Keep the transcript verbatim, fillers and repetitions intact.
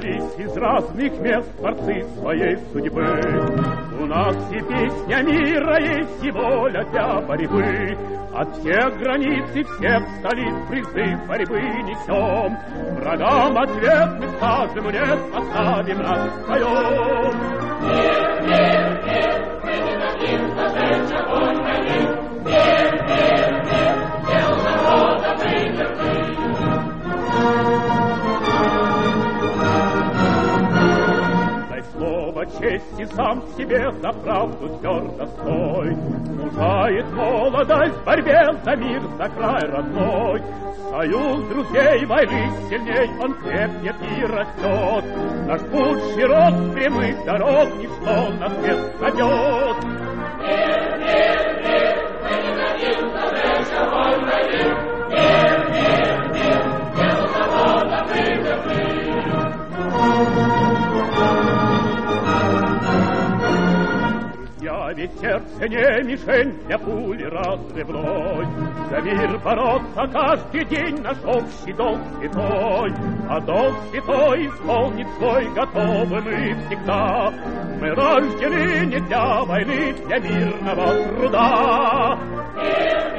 Собрались из разных мест творцы своей судьбы. У нас и песня мира есть, и воля для борьбы. От всех границ и всех столиц призыв борьбы несем. Врагам ответ мы скажем, нет, оставим нас вдвоем. Мир, мир, мир, мы не дадим зажечь огонь войны. Мир, мир, мир, дел народа претерпи. Дай слово чести сам себе, за правду твердо стой. Мужает молодость в борьбе за мир, за край родной. Союз друзей войны сильней, он крепнет и растет. Наш путь широк, прямых дорог, ничто на свет кладет. Мир, мир, мир, мы не дадим зажечь огонь войны. Мир, мир, мир, дел народа претерпи. Друзья, ведь сердце не мишень для пули разрывной. За мир бороться каждый день наш общий долг святой. А долг святой исполнить свой готовы мы всегда. Мы рождены не для войны, для мирного труда. Мир,